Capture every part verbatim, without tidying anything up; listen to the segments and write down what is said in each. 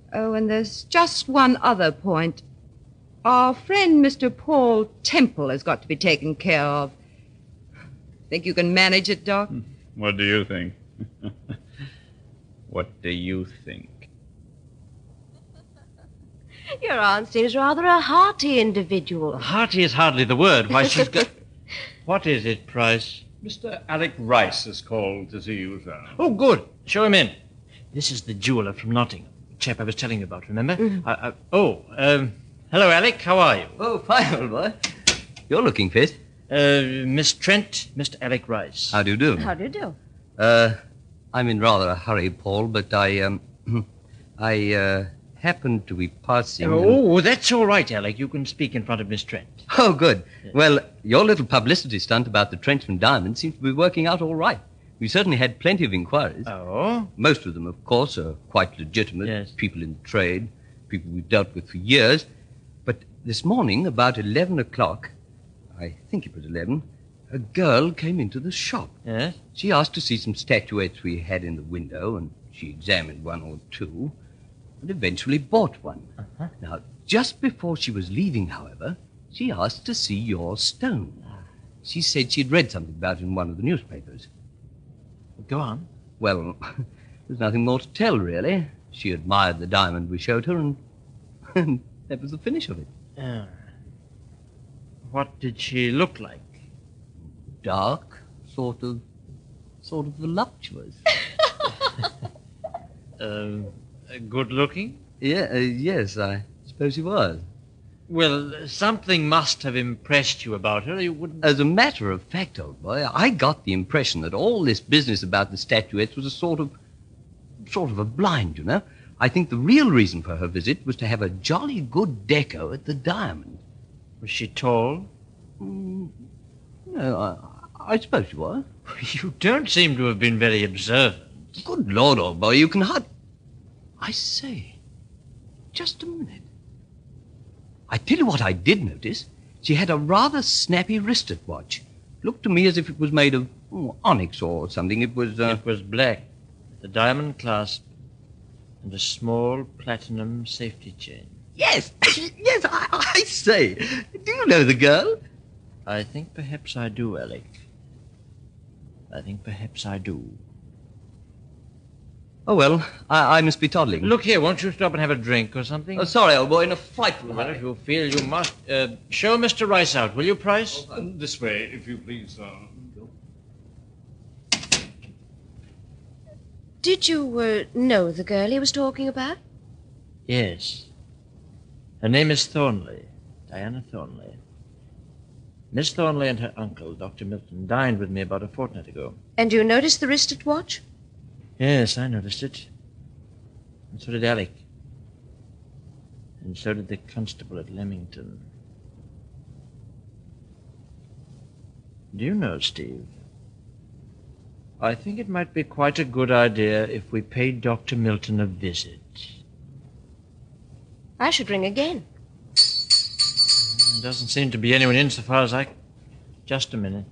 Oh, and there's just one other point. Our friend Mister Paul Temple has got to be taken care of. Think you can manage it, Doc? What do you think? What do you think? Your aunt seems rather a hearty individual. Hearty is hardly the word. Why, she's got... What is it, Price? Mister Alec Rice has called to see you, sir. Oh, good. Show him in. This is the jeweller from Nottingham. The chap I was telling you about, remember? Mm-hmm. I, I, oh, um, hello, Alec. How are you? Oh, fine, old boy. You're looking fit. Uh, Miss Trent, Mister Alec Rice. How do you do? How do you do? Uh, I'm in rather a hurry, Paul, but I, um, I, uh, happened to be passing... Oh, that's all right, Alec. You can speak in front of Miss Trent. Oh, good. Yes. Well, your little publicity stunt about the Trenchman diamond seems to be working out all right. We certainly had plenty of inquiries. Oh? Most of them, of course, are quite legitimate. Yes. People in trade, people we've dealt with for years. But this morning, about eleven o'clock, I think it was eleven, a girl came into the shop. Yes? She asked to see some statuettes we had in the window, and she examined one or two, and eventually bought one. Uh-huh. Now, just before she was leaving, however, she asked to see your stone. She said she'd read something about it in one of the newspapers. Go on. Well, there's nothing more to tell, really. She admired the diamond we showed her, and, and that was the finish of it. Uh, what did she look like? Dark, sort of, sort of voluptuous. uh, good looking? Yeah, uh, yes, I suppose she was. Well, something must have impressed you about her. You wouldn't... As a matter of fact, old boy, I got the impression that all this business about the statuettes was a sort of, sort of a blind, you know. I think the real reason for her visit was to have a jolly good deco at the Diamond. Was she tall? Mm, no, I, I suppose she was. You don't seem to have been very observant. Good Lord, old boy, you can hardly... I say, just a minute. I tell you what I did notice. She had a rather snappy wristlet watch. Looked to me as if it was made of oh, onyx or something. It was... Uh... It was black, with a diamond clasp and a small platinum safety chain. Yes, yes, I, I say. Do you know the girl? I think perhaps I do, Alec. I think perhaps I do. Oh, well, I, I must be toddling. Look here, won't you stop and have a drink or something? Oh, sorry, old boy, in a frightful Well, hurry. if you feel you must, uh, show Mister Rice out, will you, Price? Uh, this way, if you please, sir. Did you uh, know the girl he was talking about? Yes. Her name is Thornley, Diana Thornley. Miss Thornley and her uncle, Doctor Milton, dined with me about a fortnight ago. And you noticed the wristlet watch? Yes, I noticed it. And so did Alec. And so did the constable at Leamington. Do you know, Steve, I think it might be quite a good idea if we paid Doctor Milton a visit. I should ring again. There doesn't seem to be anyone in so far as I... Just a minute.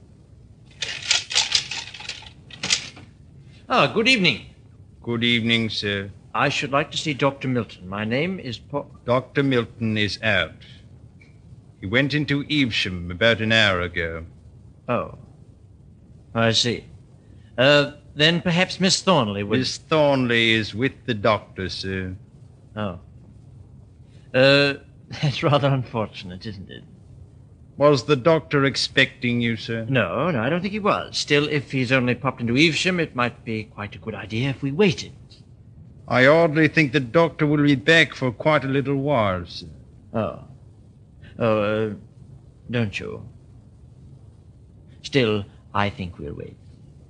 Ah, good evening. Good evening, sir. I should like to see Doctor Milton. My name is Paul... Doctor Milton is out. He went into Evesham about an hour ago. Oh. I see. Uh, then perhaps Miss Thornley would... Miss Thornley is with the doctor, sir. Oh. Uh, that's rather unfortunate, isn't it? Was the doctor expecting you, sir? No, no, I don't think he was. Still, if he's only popped into Evesham, it might be quite a good idea if we waited. I hardly think the doctor will be back for quite a little while, sir. Oh. Oh, uh, don't you? Still, I think we'll wait.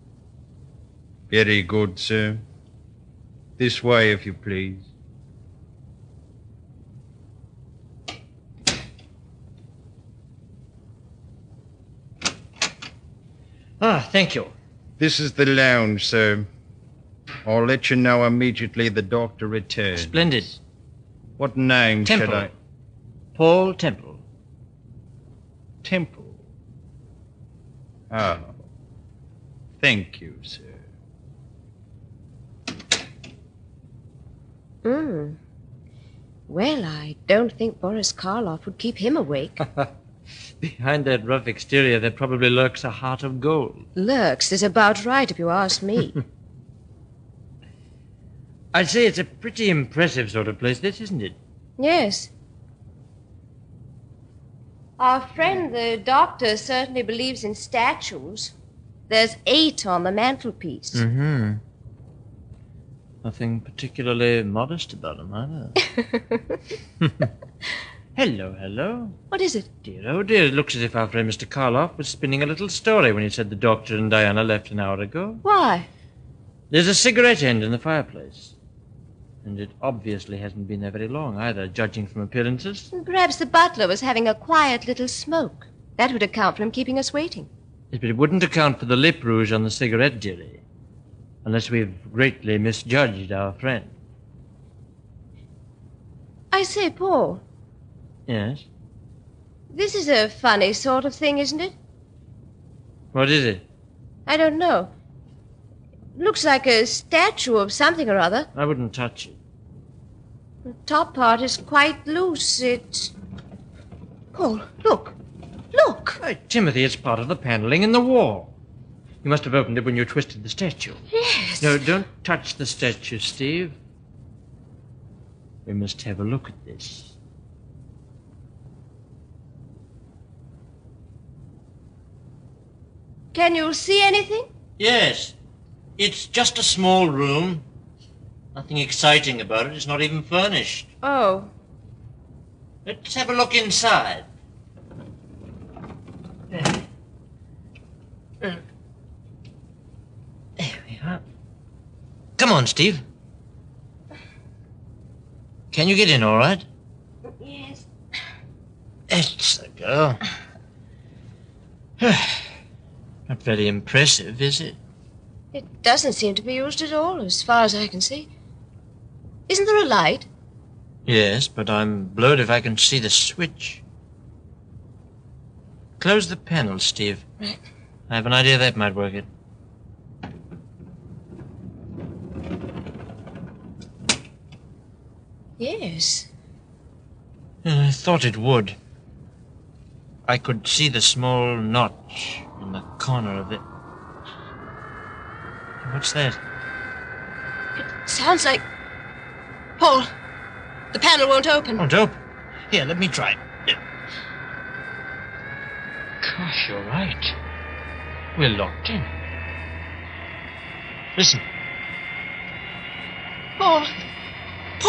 Very good, sir. This way, if you please. Ah, thank you. This is the lounge, sir. I'll let you know immediately the doctor returns. Splendid. What name Temple. should I... Paul Temple. Temple. Oh. Thank you, sir. Hmm. Well, I don't think Boris Karloff would keep him awake. Behind that rough exterior, there probably lurks a heart of gold. Lurks is about right, if you ask me. I'd say it's a pretty impressive sort of place, this, isn't it? Yes. Our friend, the doctor, certainly believes in statues. There's eight on the mantelpiece. Mm-hmm. Nothing particularly modest about them, either. Hello, hello. What is it? Dear, oh dear, it looks as if our friend Mister Karloff was spinning a little story when he said the doctor and Diana left an hour ago. Why? There's a cigarette end in the fireplace. And it obviously hasn't been there very long, either, judging from appearances. Perhaps the butler was having a quiet little smoke. That would account for him keeping us waiting. Yes, but it wouldn't account for the lip rouge on the cigarette, dearie. Unless we've greatly misjudged our friend. I say, Paul, Yes? this is a funny sort of thing, isn't it? What is it? I don't know. Looks like a statue of something or other. I wouldn't touch it. The top part is quite loose. It's... Paul, look. Look. Why, Timothy, it's part of the paneling in the wall. You must have opened it when you twisted the statue. Yes. No, don't touch the statue, Steve. We must have a look at this. Can you see anything? Yes. It's just a small room. Nothing exciting about it. It's not even furnished. Oh. Let's have a look inside. There. There we are. Come on, Steve. Can you get in all right? Yes. That's the girl. Not very impressive, is it? It doesn't seem to be used at all, as far as I can see. Isn't there a light? Yes, but I'm blowed if I can see the switch. Close the panel, Steve. Right. I have an idea that might work it. Yes. Uh, I thought it would. I could see the small notch in the corner of it. What's that? It sounds like... Paul, the panel won't open. Won't open. Here, let me try. Gosh, you're right. We're locked in. Listen. Paul,